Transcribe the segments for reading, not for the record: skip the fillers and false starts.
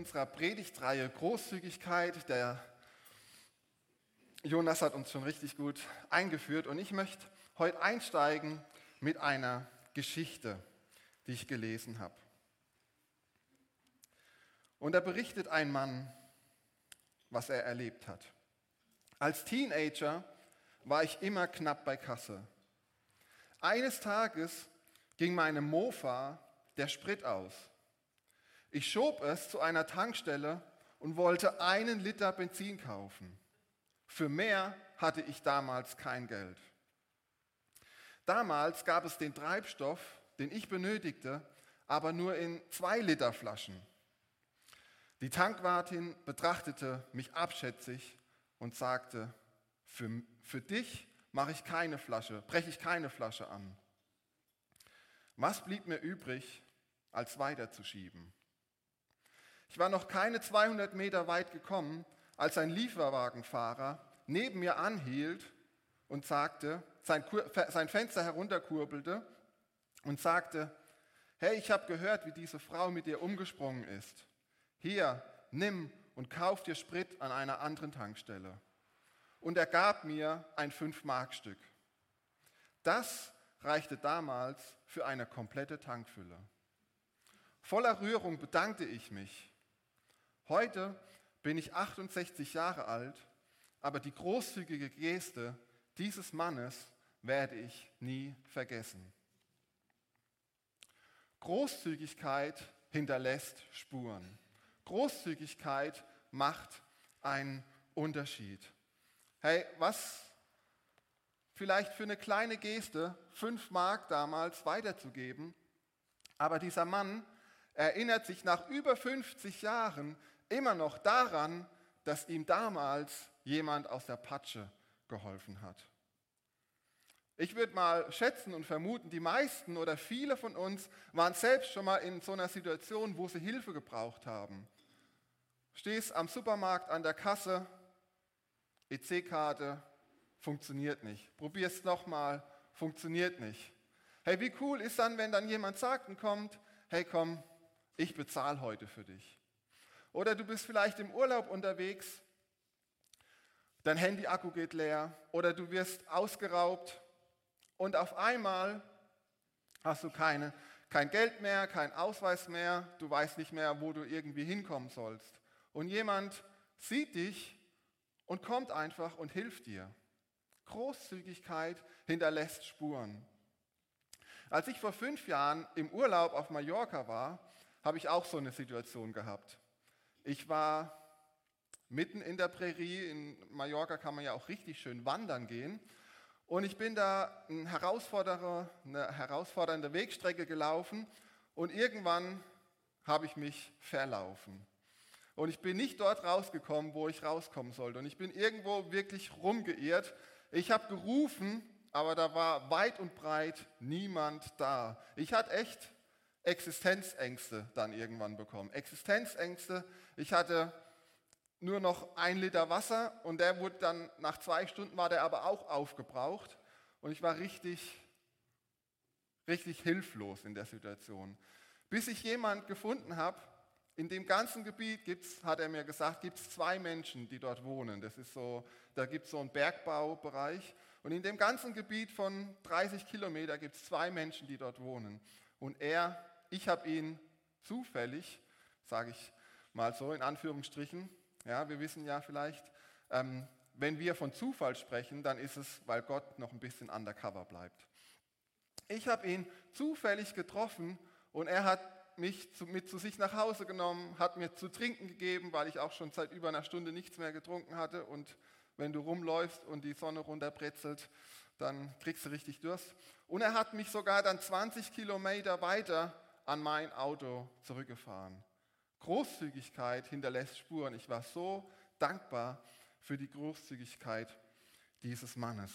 unserer Predigtreihe Großzügigkeit. Der Jonas hat uns schon richtig gut eingeführt und ich möchte heute einsteigen mit einer Geschichte, die ich gelesen habe. Und da berichtet ein Mann, was er erlebt hat. Als Teenager war ich immer knapp bei Kasse. Eines Tages ging meinem Mofa der Sprit aus. Ich schob es zu einer Tankstelle und wollte 1 Liter Benzin kaufen. Für mehr hatte ich damals kein Geld. Damals gab es den Treibstoff, den ich benötigte, aber nur in 2 Liter Flaschen. Die Tankwartin betrachtete mich abschätzig und sagte, für dich breche ich keine Flasche an. Was blieb mir übrig, als weiterzuschieben? Ich war noch keine 200 Meter weit gekommen, als ein Lieferwagenfahrer neben mir anhielt und sagte, sein Fenster herunterkurbelte und sagte, hey, ich habe gehört, wie diese Frau mit dir umgesprungen ist. Hier, nimm und kauf dir Sprit an einer anderen Tankstelle. Und er gab mir ein 5-Mark-Stück. Das reichte damals für eine komplette Tankfülle. Voller Rührung bedankte ich mich. Heute bin ich 68 Jahre alt, aber die großzügige Geste dieses Mannes werde ich nie vergessen. Großzügigkeit hinterlässt Spuren. Großzügigkeit macht einen Unterschied. Hey, was vielleicht für eine kleine Geste 5 Mark damals weiterzugeben, aber dieser Mann erinnert sich nach über 50 Jahren immer noch daran, dass ihm damals jemand aus der Patsche geholfen hat. Ich würde mal schätzen und vermuten, die meisten oder viele von uns waren selbst schon mal in so einer Situation, wo sie Hilfe gebraucht haben. Stehst am Supermarkt an der Kasse, EC-Karte, funktioniert nicht. Probier's nochmal, funktioniert nicht. Hey, wie cool ist dann, wenn dann jemand sagt und kommt, hey komm, ich bezahle heute für dich. Oder du bist vielleicht im Urlaub unterwegs, dein Handy-Akku geht leer oder du wirst ausgeraubt und auf einmal hast du kein Geld mehr, keinen Ausweis mehr, du weißt nicht mehr, wo du irgendwie hinkommen sollst. Und jemand sieht dich und kommt einfach und hilft dir. Großzügigkeit hinterlässt Spuren. Als ich vor 5 Jahren im Urlaub auf Mallorca war, habe ich auch so eine Situation gehabt. Ich war mitten in der Prärie, in Mallorca kann man ja auch richtig schön wandern gehen. Und ich bin da eine herausfordernde Wegstrecke gelaufen und irgendwann habe ich mich verlaufen. Und ich bin nicht dort rausgekommen, wo ich rauskommen sollte. Und ich bin irgendwo wirklich rumgeirrt. Ich habe gerufen, aber da war weit und breit niemand da. Ich hatte echt Existenzängste dann irgendwann bekommen. Existenzängste. Ich hatte nur noch 1 Liter Wasser und der wurde dann, nach 2 Stunden war der aber auch aufgebraucht. Und ich war richtig hilflos in der Situation. Bis ich jemanden gefunden habe, in dem ganzen Gebiet hat er mir gesagt, gibt es 2 Menschen, die dort wohnen. Da gibt es so einen Bergbaubereich. Und in dem ganzen Gebiet von 30 Kilometer gibt es 2 Menschen, die dort wohnen. Und ich habe ihn zufällig, sage ich mal so in Anführungsstrichen, ja, wir wissen ja vielleicht, wenn wir von Zufall sprechen, dann ist es, weil Gott noch ein bisschen undercover bleibt. Ich habe ihn zufällig getroffen und er hat mich mit zu sich nach Hause genommen, hat mir zu trinken gegeben, weil ich auch schon seit über einer Stunde nichts mehr getrunken hatte. Und wenn du rumläufst und die Sonne runterbrezelt, dann kriegst du richtig Durst. Und er hat mich sogar dann 20 Kilometer weiter an mein Auto zurückgefahren. Großzügigkeit hinterlässt Spuren. Ich war so dankbar für die Großzügigkeit dieses Mannes.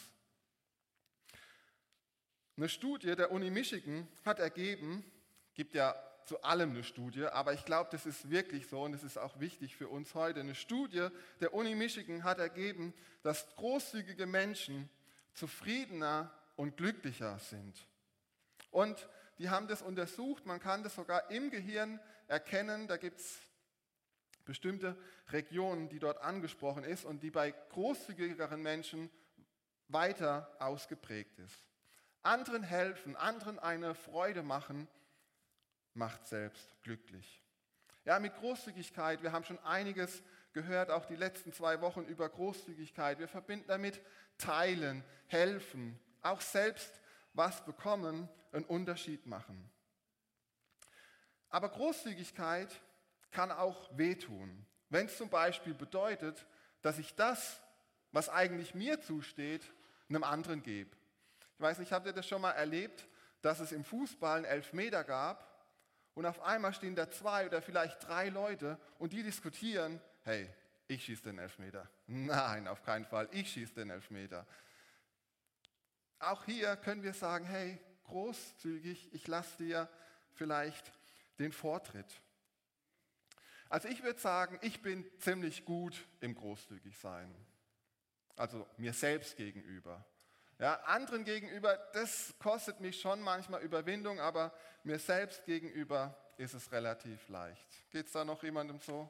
Eine Studie der Uni Michigan hat ergeben, gibt ja zu allem eine Studie, aber ich glaube, das ist wirklich so und es ist auch wichtig für uns heute. Eine Studie der Uni Michigan hat ergeben, dass großzügige Menschen zufriedener und glücklicher sind. Und die haben das untersucht, man kann das sogar im Gehirn erkennen, da gibt es bestimmte Regionen, die dort angesprochen ist und die bei großzügigeren Menschen weiter ausgeprägt ist. Anderen helfen, anderen eine Freude machen, macht selbst glücklich. Ja, mit Großzügigkeit, wir haben schon einiges gehört, auch die letzten 2 Wochen über Großzügigkeit. Wir verbinden damit Teilen, helfen, auch selbst was bekommen, einen Unterschied machen. Aber Großzügigkeit kann auch wehtun, wenn es zum Beispiel bedeutet, dass ich das, was eigentlich mir zusteht, einem anderen gebe. Ich weiß nicht, habt ihr das schon mal erlebt, dass es im Fußball einen Elfmeter gab und auf einmal stehen da 2 oder vielleicht 3 Leute und die diskutieren, hey, ich schieße den Elfmeter. Nein, auf keinen Fall, ich schieße den Elfmeter. Auch hier können wir sagen, hey, großzügig, ich lasse dir vielleicht den Vortritt. Also ich würde sagen, ich bin ziemlich gut im Großzügigsein. Also mir selbst gegenüber. Ja, anderen gegenüber, das kostet mich schon manchmal Überwindung, aber mir selbst gegenüber ist es relativ leicht. Geht es da noch jemandem so?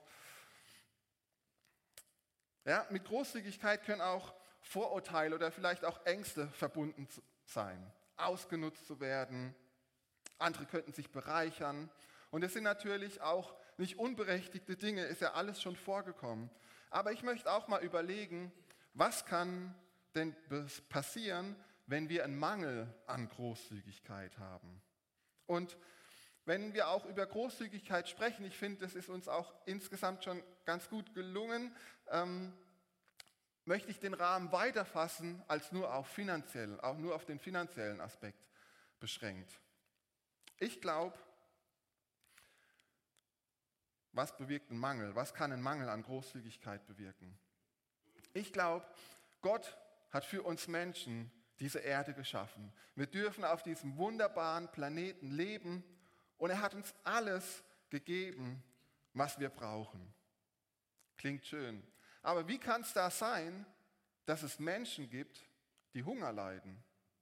Ja, mit Großzügigkeit können auch Vorurteile oder vielleicht auch Ängste verbunden sein. Ausgenutzt zu werden, andere könnten sich bereichern. Und es sind natürlich auch nicht unberechtigte Dinge, ist ja alles schon vorgekommen. Aber ich möchte auch mal überlegen, was kann denn passieren, wenn wir einen Mangel an Großzügigkeit haben? Und wenn wir auch über Großzügigkeit sprechen, ich finde, das ist uns auch insgesamt schon ganz gut gelungen, möchte ich den Rahmen weiter fassen als nur auf den finanziellen Aspekt beschränkt. Ich glaube, was bewirkt ein Mangel? Was kann ein Mangel an Großzügigkeit bewirken? Ich glaube, Gott hat für uns Menschen diese Erde geschaffen. Wir dürfen auf diesem wunderbaren Planeten leben und er hat uns alles gegeben, was wir brauchen. Klingt schön. Aber wie kann es da sein, dass es Menschen gibt, die Hunger leiden?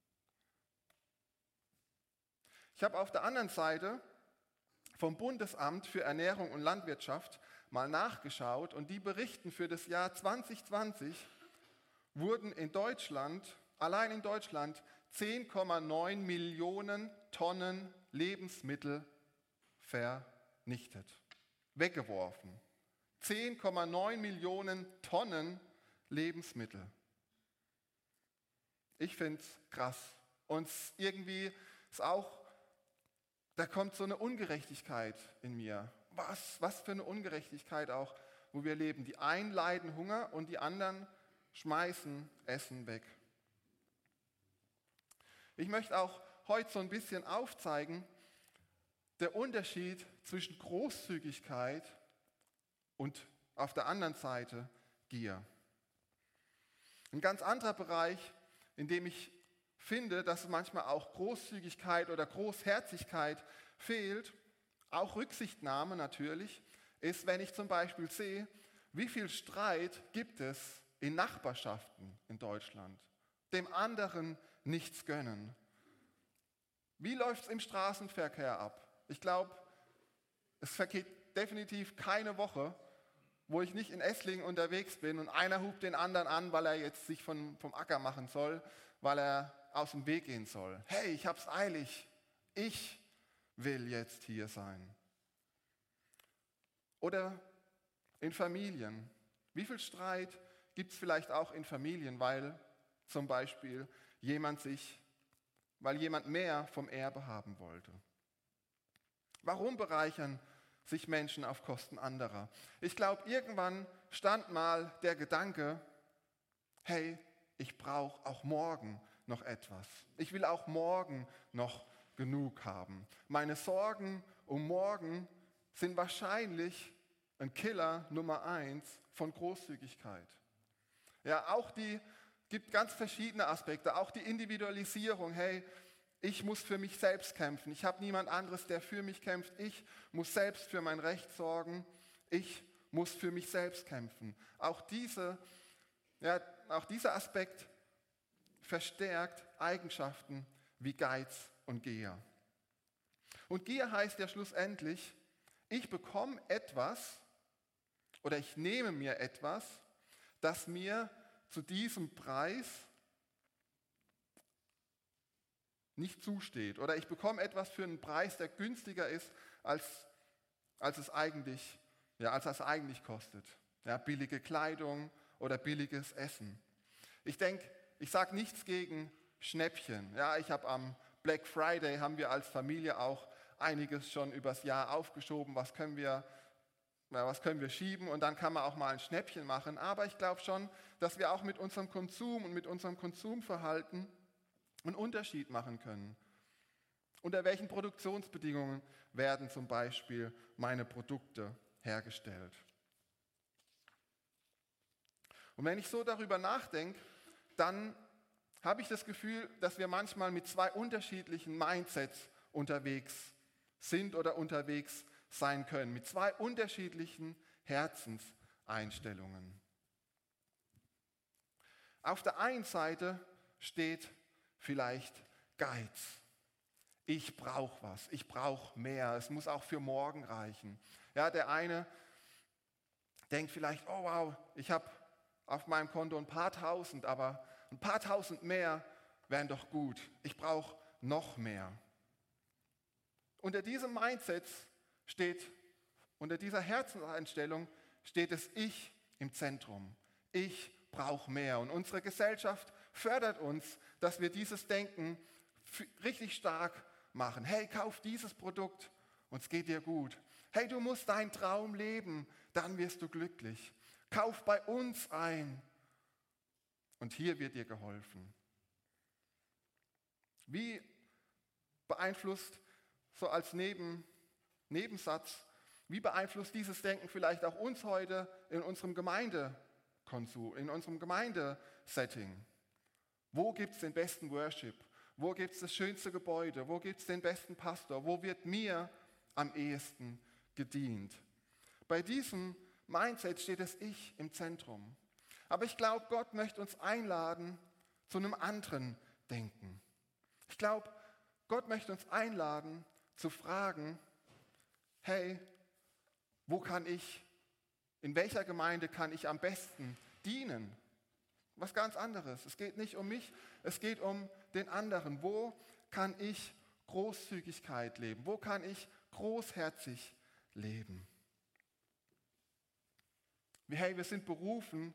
Ich habe auf der anderen Seite vom Bundesamt für Ernährung und Landwirtschaft mal nachgeschaut und die berichten, für das Jahr 2020 wurden allein in Deutschland 10,9 Millionen Tonnen Lebensmittel vernichtet, weggeworfen. 10,9 Millionen Tonnen Lebensmittel. Ich finde es krass. Und irgendwie ist auch, da kommt so eine Ungerechtigkeit in mir. Was für eine Ungerechtigkeit auch, wo wir leben. Die einen leiden Hunger und die anderen schmeißen Essen weg. Ich möchte auch heute so ein bisschen aufzeigen, der Unterschied zwischen Großzügigkeit und auf der anderen Seite Gier. Ein ganz anderer Bereich, in dem ich finde, dass manchmal auch Großzügigkeit oder Großherzigkeit fehlt, auch Rücksichtnahme natürlich, ist, wenn ich zum Beispiel sehe, wie viel Streit gibt es in Nachbarschaften in Deutschland, dem anderen nichts gönnen. Wie läuft es im Straßenverkehr ab? Ich glaube, es vergeht definitiv keine Woche, wo ich nicht in Esslingen unterwegs bin und einer hupt den anderen an, weil er jetzt sich vom Acker machen soll, weil er aus dem Weg gehen soll. Hey, ich hab's eilig. Ich will jetzt hier sein. Oder in Familien. Wie viel Streit gibt es vielleicht auch in Familien, weil zum Beispiel jemand mehr vom Erbe haben wollte? Warum bereichern sich Menschen auf Kosten anderer? Ich glaube, irgendwann stand mal der Gedanke, hey, ich brauche auch morgen noch etwas. Ich will auch morgen noch genug haben. Meine Sorgen um morgen sind wahrscheinlich ein Killer Nummer 1 von Großzügigkeit. Ja, gibt ganz verschiedene Aspekte, auch die Individualisierung. Hey, ich muss für mich selbst kämpfen. Ich habe niemand anderes, der für mich kämpft. Ich muss selbst für mein Recht sorgen. Ich muss für mich selbst kämpfen. Auch dieser Aspekt verstärkt Eigenschaften wie Geiz und Gier. Und Gier heißt ja schlussendlich, ich bekomme etwas, oder ich nehme mir etwas, das mir zu diesem Preis nicht zusteht. Oder ich bekomme etwas für einen Preis, der günstiger ist, als es eigentlich kostet. Ja, billige Kleidung oder billiges Essen. Ich sage nichts gegen Schnäppchen. Ja, ich habe am Black Friday, haben wir als Familie auch einiges schon übers Jahr aufgeschoben, was können wir schieben, und dann kann man auch mal ein Schnäppchen machen. Aber ich glaube schon, dass wir auch mit unserem Konsum und mit unserem Konsumverhalten einen Unterschied machen können. Unter welchen Produktionsbedingungen werden zum Beispiel meine Produkte hergestellt? Und wenn ich so darüber nachdenke, dann habe ich das Gefühl, dass wir manchmal mit zwei unterschiedlichen Mindsets unterwegs sind oder unterwegs sein können, mit zwei unterschiedlichen Herzenseinstellungen. Auf der einen Seite steht vielleicht Geiz. Ich brauche was, ich brauche mehr, es muss auch für morgen reichen. Ja, der eine denkt vielleicht, oh wow, ich habe auf meinem Konto ein paar tausend, aber ein paar tausend mehr wären doch gut. Ich brauche noch mehr. Unter diesem Mindset unter dieser Herzenseinstellung steht das Ich im Zentrum. Ich brauche mehr. Und unsere Gesellschaft fördert uns, dass wir dieses Denken richtig stark machen. Hey, kauf dieses Produkt und es geht dir gut. Hey, du musst deinen Traum leben, dann wirst du glücklich. Kauf bei uns ein und hier wird dir geholfen. Wie beeinflusst, so als Nebensatz, wie beeinflusst dieses Denken vielleicht auch uns heute in unserem Gemeindekonsum, in unserem Gemeindesetting? Wo gibt es den besten Worship? Wo gibt es das schönste Gebäude? Wo gibt es den besten Pastor? Wo wird mir am ehesten gedient? Bei diesem Mindset steht das Ich im Zentrum. Aber ich glaube, Gott möchte uns einladen zu einem anderen Denken. Ich glaube, Gott möchte uns einladen zu fragen, hey, in welcher Gemeinde kann ich am besten dienen? Was ganz anderes. Es geht nicht um mich, es geht um den anderen. Wo kann ich Großzügigkeit leben? Wo kann ich großherzig leben? Hey, wir sind berufen,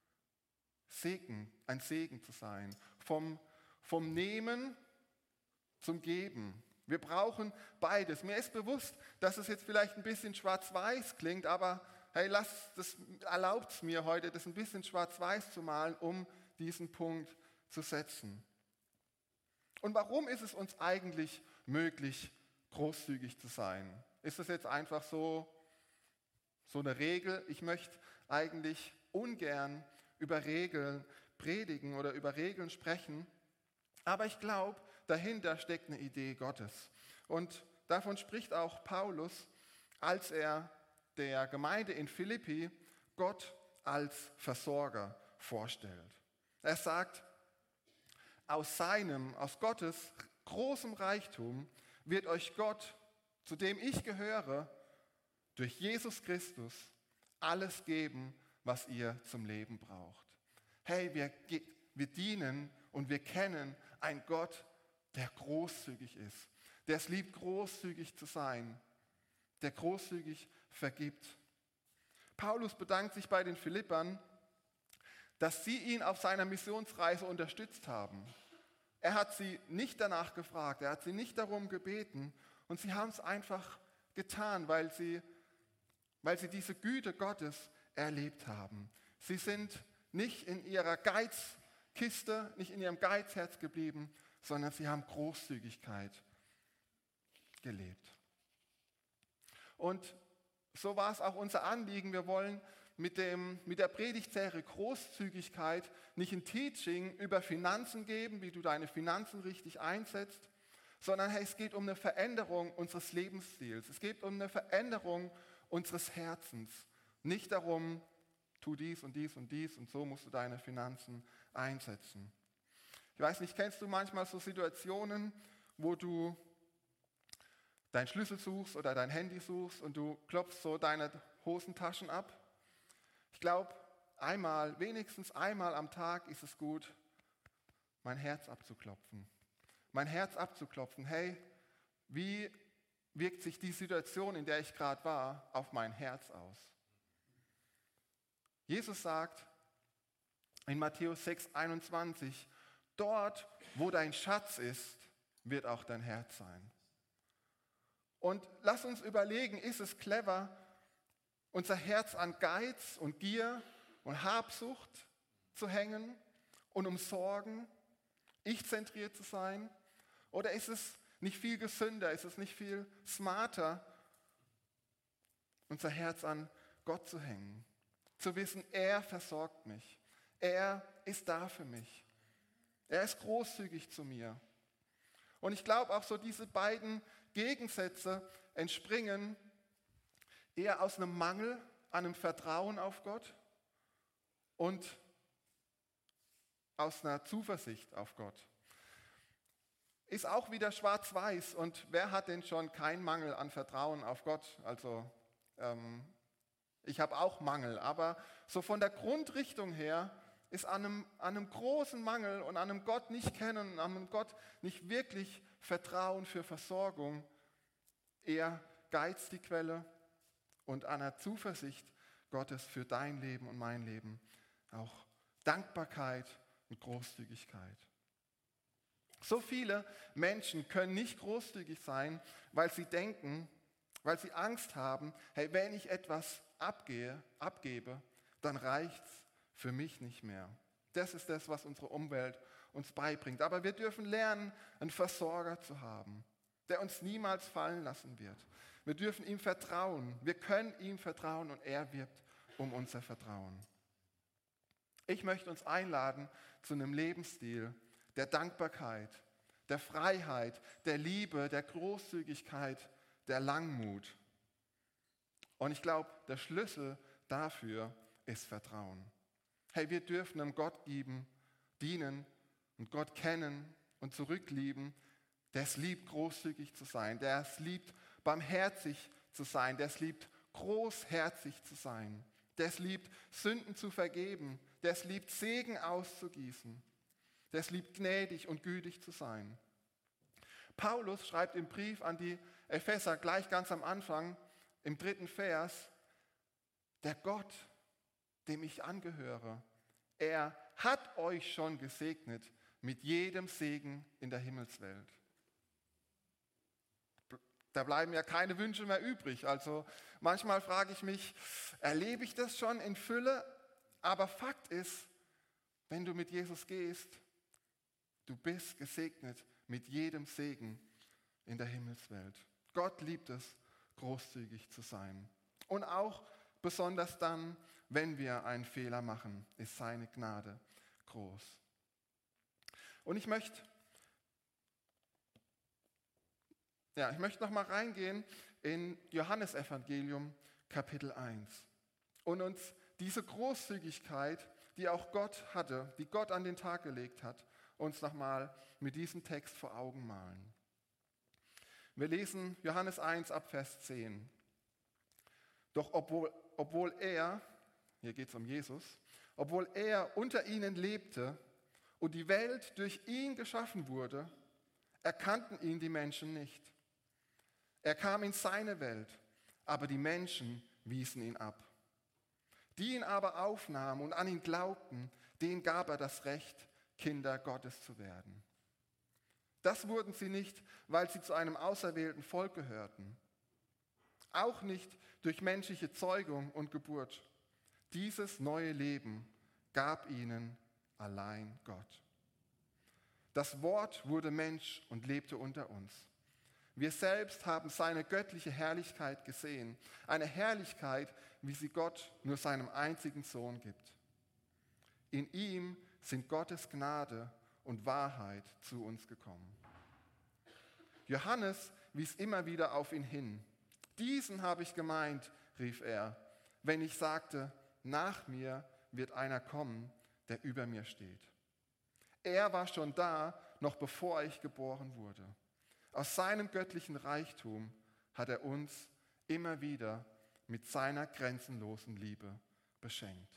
ein Segen zu sein. Vom Nehmen zum Geben. Wir brauchen beides. Mir ist bewusst, dass es jetzt vielleicht ein bisschen schwarz-weiß klingt, aber hey, erlaubt es mir heute, das ein bisschen schwarz-weiß zu malen, um diesen Punkt zu setzen. Und warum ist es uns eigentlich möglich, großzügig zu sein? Ist das jetzt einfach so eine Regel? Ich möchte eigentlich ungern über Regeln predigen oder über Regeln sprechen, aber ich glaube, dahinter steckt eine Idee Gottes. Und davon spricht auch Paulus, als er der Gemeinde in Philippi Gott als Versorger vorstellt. Er sagt, aus Gottes großem Reichtum wird euch Gott, zu dem ich gehöre, durch Jesus Christus alles geben, was ihr zum Leben braucht. Hey, wir dienen und wir kennen einen Gott, der großzügig ist, der es liebt, großzügig zu sein, der großzügig vergibt. Paulus bedankt sich bei den Philippern, dass sie ihn auf seiner Missionsreise unterstützt haben. Er hat sie nicht danach gefragt, er hat sie nicht darum gebeten und sie haben es einfach getan, weil sie diese Güte Gottes erlebt haben. Sie sind nicht in ihrer Geizkiste, nicht in ihrem Geizherz geblieben, sondern sie haben Großzügigkeit gelebt. Und so war es auch unser Anliegen. Wir wollen mit der Predigtserie Großzügigkeit nicht ein Teaching über Finanzen geben, wie du deine Finanzen richtig einsetzt, sondern hey, es geht um eine Veränderung unseres Lebensstils. Es geht um eine Veränderung unseres Herzens. Nicht darum, tu dies und dies und dies und so musst du deine Finanzen einsetzen. Ich weiß nicht, kennst du manchmal so Situationen, wo du deinen Schlüssel suchst oder dein Handy suchst und du klopfst so deine Hosentaschen ab Ich glaube, wenigstens einmal am Tag ist es gut, mein Herz abzuklopfen. Mein Herz abzuklopfen. Hey, wie wirkt sich die Situation, in der ich gerade war, auf mein Herz aus? Jesus sagt in Matthäus 6,21, dort, wo dein Schatz ist, wird auch dein Herz sein. Und lass uns überlegen, ist es clever, unser Herz an Geiz und Gier und Habsucht zu hängen und um Sorgen, ich-zentriert zu sein? Oder ist es nicht viel gesünder, ist es nicht viel smarter, unser Herz an Gott zu hängen? Zu wissen, er versorgt mich, er ist da für mich, er ist großzügig zu mir. Und ich glaube auch so, diese beiden Gegensätze entspringen eher aus einem Mangel an einem Vertrauen auf Gott und aus einer Zuversicht auf Gott. Ist auch wieder schwarz-weiß. Und wer hat denn schon keinen Mangel an Vertrauen auf Gott? Also ich habe auch Mangel, aber so von der Grundrichtung her ist an einem großen Mangel und an einem Gott nicht kennen, an einem Gott nicht wirklich Vertrauen für Versorgung, eher Geiz die Quelle und an der Zuversicht Gottes für dein Leben und mein Leben auch Dankbarkeit und Großzügigkeit. So viele Menschen können nicht großzügig sein, weil sie denken, weil sie Angst haben, hey, wenn ich etwas abgebe, dann reicht es für mich nicht mehr. Das ist das, was unsere Umwelt uns beibringt. Aber wir dürfen lernen, einen Versorger zu haben, der uns niemals fallen lassen wird. Wir dürfen ihm vertrauen. Wir können ihm vertrauen und er wirbt um unser Vertrauen. Ich möchte uns einladen zu einem Lebensstil der Dankbarkeit, der Freiheit, der Liebe, der Großzügigkeit, der Langmut. Und ich glaube, der Schlüssel dafür ist Vertrauen. Hey, wir dürfen einem Gott dienen und Gott kennen und zurücklieben, der es liebt, großzügig zu sein, der es liebt, barmherzig zu sein, der es liebt, großherzig zu sein, der es liebt, Sünden zu vergeben, der es liebt, Segen auszugießen, der es liebt, gnädig und gütig zu sein. Paulus schreibt im Brief an die Epheser gleich ganz am Anfang, im 3. Vers, der Gott, dem ich angehöre, er hat euch schon gesegnet mit jedem Segen in der Himmelswelt. Da bleiben ja keine Wünsche mehr übrig. Also manchmal frage ich mich, erlebe ich das schon in Fülle? Aber Fakt ist, wenn du mit Jesus gehst, du bist gesegnet mit jedem Segen in der Himmelswelt. Gott liebt es, großzügig zu sein. Und auch besonders dann, wenn wir einen Fehler machen, ist seine Gnade groß. Und ich möchte noch mal reingehen in Johannesevangelium Kapitel 1 und uns diese Großzügigkeit, die auch Gott hatte, die Gott an den Tag gelegt hat, uns noch mal mit diesem Text vor Augen malen. Wir lesen Johannes 1 ab Vers 10. Doch obwohl er, hier geht es um Jesus, obwohl er unter ihnen lebte und die Welt durch ihn geschaffen wurde, erkannten ihn die Menschen nicht. Er kam in seine Welt, aber die Menschen wiesen ihn ab. Die ihn aber aufnahmen und an ihn glaubten, denen gab er das Recht, Kinder Gottes zu werden. Das wurden sie nicht, weil sie zu einem auserwählten Volk gehörten. Auch nicht durch menschliche Zeugung und Geburt. Dieses neue Leben gab ihnen allein Gott. Das Wort wurde Mensch und lebte unter uns. Wir selbst haben seine göttliche Herrlichkeit gesehen, eine Herrlichkeit, wie sie Gott nur seinem einzigen Sohn gibt. In ihm sind Gottes Gnade und Wahrheit zu uns gekommen. Johannes wies immer wieder auf ihn hin. Diesen habe ich gemeint, rief er, wenn ich sagte, nach mir wird einer kommen, der über mir steht. Er war schon da, noch bevor ich geboren wurde. Aus seinem göttlichen Reichtum hat er uns immer wieder mit seiner grenzenlosen Liebe beschenkt.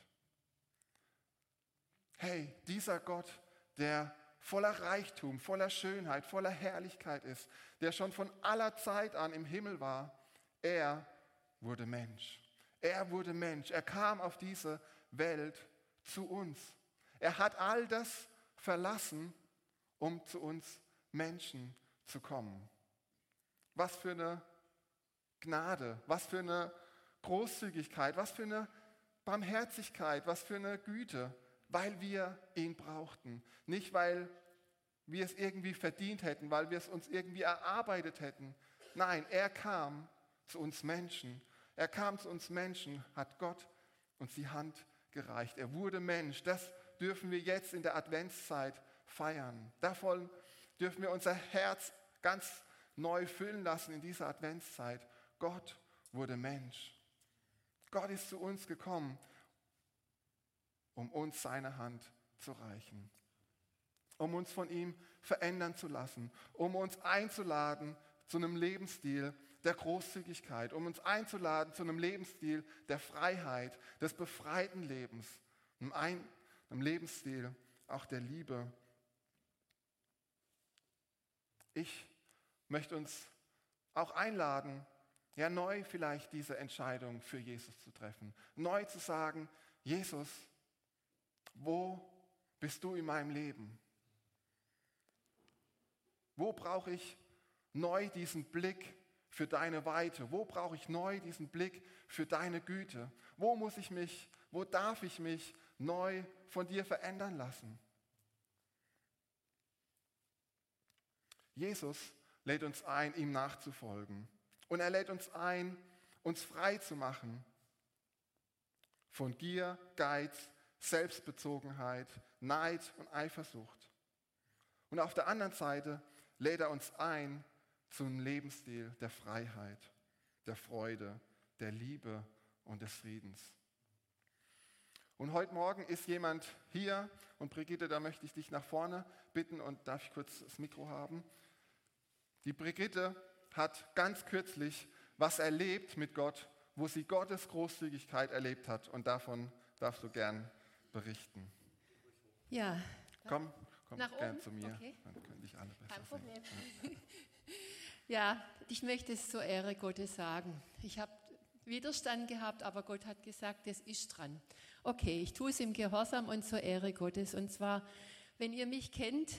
Hey, dieser Gott, der voller Reichtum, voller Schönheit, voller Herrlichkeit ist, der schon von aller Zeit an im Himmel war, er wurde Mensch. Er wurde Mensch. Er kam auf diese Welt zu uns. Er hat all das verlassen, um zu uns Menschen zu kommen. Was für eine Gnade, was für eine Großzügigkeit, was für eine Barmherzigkeit, was für eine Güte, weil wir ihn brauchten. Nicht, weil wir es irgendwie verdient hätten, weil wir es uns irgendwie erarbeitet hätten. Nein, er kam zu uns Menschen. Er kam zu uns Menschen, hat Gott uns die Hand gereicht. Er wurde Mensch. Das dürfen wir jetzt in der Adventszeit feiern. Davon dürfen wir unser Herz ganz neu füllen lassen in dieser Adventszeit. Gott wurde Mensch. Gott ist zu uns gekommen, um uns seine Hand zu reichen, um uns von ihm verändern zu lassen, um uns einzuladen zu einem Lebensstil der Großzügigkeit, um uns einzuladen zu einem Lebensstil der Freiheit, des befreiten Lebens, einem Lebensstil auch der Liebe. Ich möchte uns auch einladen, ja neu vielleicht diese Entscheidung für Jesus zu treffen, neu zu sagen, Jesus, wo bist du in meinem Leben? Wo brauche ich neu diesen Blick für deine Weite? Wo brauche ich neu diesen Blick für deine Güte? Wo darf ich mich neu von dir verändern lassen? Jesus lädt uns ein, ihm nachzufolgen. Und er lädt uns ein, uns frei zu machen von Gier, Geiz, Selbstbezogenheit, Neid und Eifersucht. Und auf der anderen Seite lädt er uns ein zu einem Lebensstil der Freiheit, der Freude, der Liebe und des Friedens. Und heute Morgen ist jemand hier, und Brigitte, da möchte ich dich nach vorne bitten, und darf ich kurz das Mikro haben? Die Brigitte hat ganz kürzlich was erlebt mit Gott, wo sie Gottes Großzügigkeit erlebt hat, und davon darfst du gern berichten. Ja. Komm gern oben? zu mir, Okay. Dann können dich alle besser Kein Problem. sehen. Ja, ich möchte es zur Ehre Gottes sagen. Ich habe Widerstand gehabt, aber Gott hat gesagt, das ist dran. Okay, ich tue es im Gehorsam und zur Ehre Gottes. Und zwar, wenn ihr mich kennt,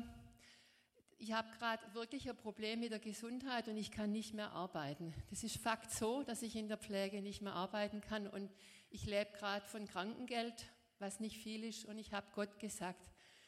ich habe gerade wirklich ein Problem mit der Gesundheit und ich kann nicht mehr arbeiten. Das ist Fakt so, dass ich in der Pflege nicht mehr arbeiten kann und ich lebe gerade von Krankengeld, was nicht viel ist, und ich habe Gott gesagt,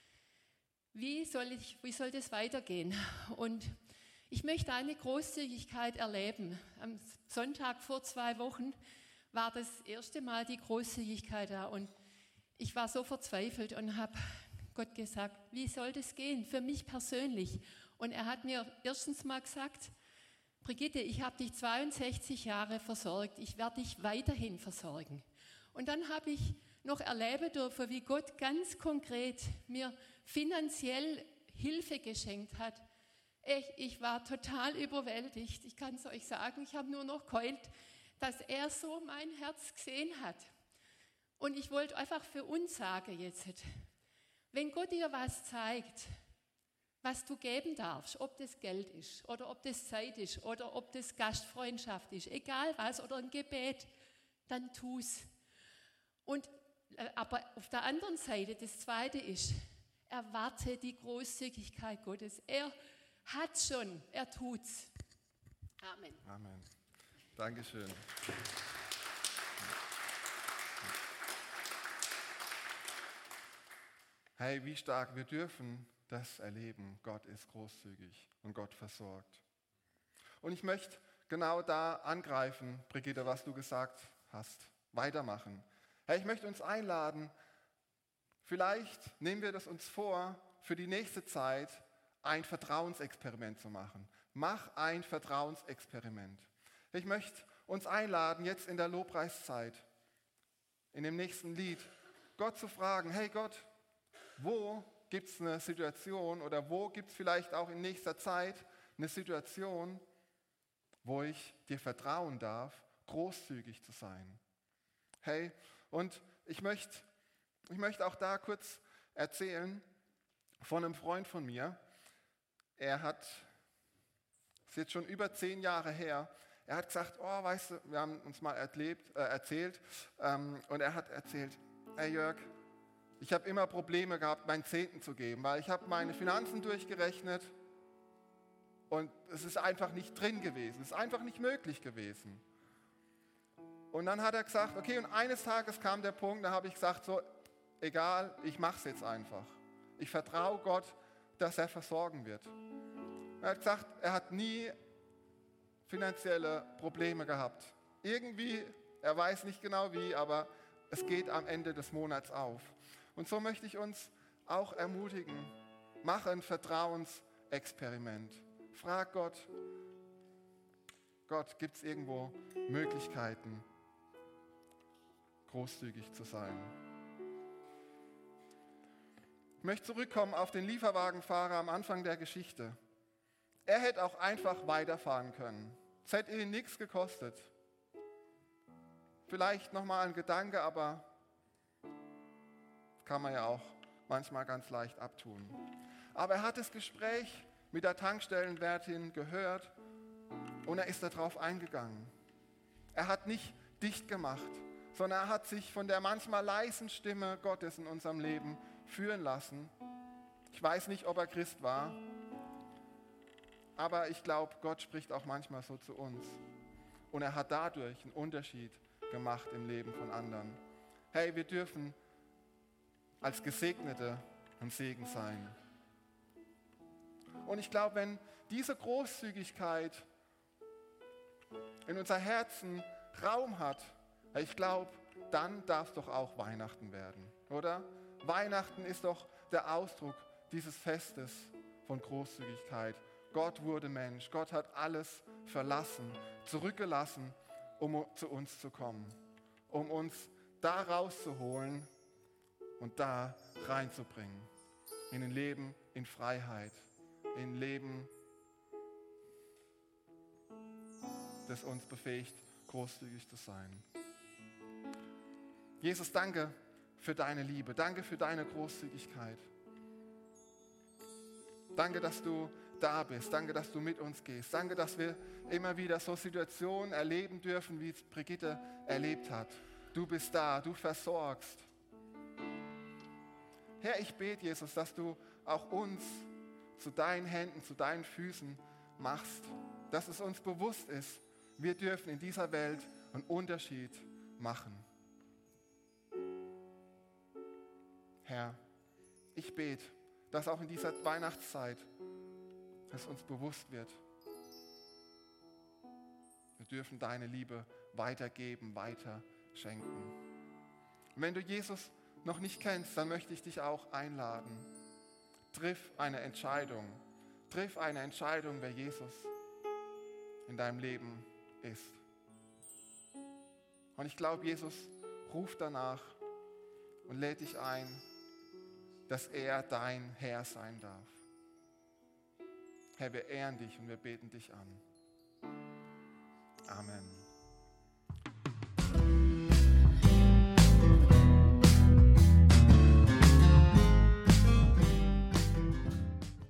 wie soll das weitergehen? Und ich möchte eine Großzügigkeit erleben. Am Sonntag vor 2 Wochen war das erste Mal die Großzügigkeit da und ich war so verzweifelt und habe Gott gesagt, wie soll das gehen für mich persönlich? Und er hat mir erstens mal gesagt, Brigitte, ich habe dich 62 Jahre versorgt, ich werde dich weiterhin versorgen. Und dann habe ich noch erleben dürfen, wie Gott ganz konkret mir finanziell Hilfe geschenkt hat. Ich war total überwältigt. Ich kann es euch sagen, ich habe nur noch geheult, dass er so mein Herz gesehen hat. Und ich wollte einfach für uns sagen jetzt, wenn Gott dir was zeigt, was du geben darfst, ob das Geld ist oder ob das Zeit ist oder ob das Gastfreundschaft ist, egal was, oder ein Gebet, dann tu's. Aber auf der anderen Seite, das Zweite ist, erwarte die Großzügigkeit Gottes. Er hat schon, er tut's. Amen. Amen. Dankeschön. Hey, wie stark, wir dürfen das erleben. Gott ist großzügig und Gott versorgt. Und ich möchte genau da angreifen, Brigitte, was du gesagt hast, weitermachen. Hey, ich möchte uns einladen, vielleicht nehmen wir das uns vor, für die nächste Zeit ein Vertrauensexperiment zu machen. Mach ein Vertrauensexperiment. Ich möchte uns einladen, jetzt in der Lobpreiszeit, in dem nächsten Lied, Gott zu fragen, hey Gott, wo gibt es eine Situation oder wo gibt es vielleicht auch in nächster Zeit eine Situation, wo ich dir vertrauen darf, großzügig zu sein? Hey, Und ich möchte auch da kurz erzählen von einem Freund von mir. Das ist jetzt schon über 10 Jahre her, er hat gesagt, oh, weißt du, wir haben uns mal erzählt, und er hat erzählt, hey Jörg, ich habe immer Probleme gehabt, meinen Zehnten zu geben, weil ich habe meine Finanzen durchgerechnet und es ist einfach nicht drin gewesen, es ist einfach nicht möglich gewesen. Und dann hat er gesagt, okay, und eines Tages kam der Punkt, da habe ich gesagt, so, egal, ich mache es jetzt einfach. Ich vertraue Gott, dass er versorgen wird. Er hat gesagt, er hat nie finanzielle Probleme gehabt. Irgendwie, er weiß nicht genau wie, aber es geht am Ende des Monats auf. Und so möchte ich uns auch ermutigen, mach ein Vertrauensexperiment. Frag Gott, gibt es irgendwo Möglichkeiten, großzügig zu sein? Ich möchte zurückkommen auf den Lieferwagenfahrer am Anfang der Geschichte. Er hätte auch einfach weiterfahren können. Es hätte ihn nichts gekostet. Vielleicht nochmal ein Gedanke, aber kann man ja auch manchmal ganz leicht abtun. Aber er hat das Gespräch mit der Tankstellenwärtin gehört und er ist darauf eingegangen. Er hat nicht dicht gemacht, sondern er hat sich von der manchmal leisen Stimme Gottes in unserem Leben führen lassen. Ich weiß nicht, ob er Christ war, aber ich glaube, Gott spricht auch manchmal so zu uns. Und er hat dadurch einen Unterschied gemacht im Leben von anderen. Hey, wir dürfen als Gesegnete ein Segen sein. Und ich glaube, wenn diese Großzügigkeit in unser Herzen Raum hat, ich glaube, dann darf es doch auch Weihnachten werden, oder? Weihnachten ist doch der Ausdruck dieses Festes von Großzügigkeit. Gott wurde Mensch, Gott hat alles verlassen, zurückgelassen, um zu uns zu kommen, um uns da rauszuholen und da reinzubringen. In ein Leben in Freiheit, in ein Leben, das uns befähigt, großzügig zu sein. Jesus, danke für deine Liebe, danke für deine Großzügigkeit. Danke, dass du da bist, danke, dass du mit uns gehst, danke, dass wir immer wieder so Situationen erleben dürfen, wie es Brigitte erlebt hat. Du bist da, du versorgst. Herr, ich bete, Jesus, dass du auch uns zu deinen Händen, zu deinen Füßen machst, dass es uns bewusst ist, wir dürfen in dieser Welt einen Unterschied machen. Herr, ich bete, dass auch in dieser Weihnachtszeit es uns bewusst wird. Wir dürfen deine Liebe weitergeben, weiter schenken. Und wenn du Jesus noch nicht kennst, dann möchte ich dich auch einladen. Triff eine Entscheidung. Triff eine Entscheidung, wer Jesus in deinem Leben ist. Und ich glaube, Jesus ruft danach und lädt dich ein, dass er dein Herr sein darf. Herr, wir ehren dich und wir beten dich an. Amen.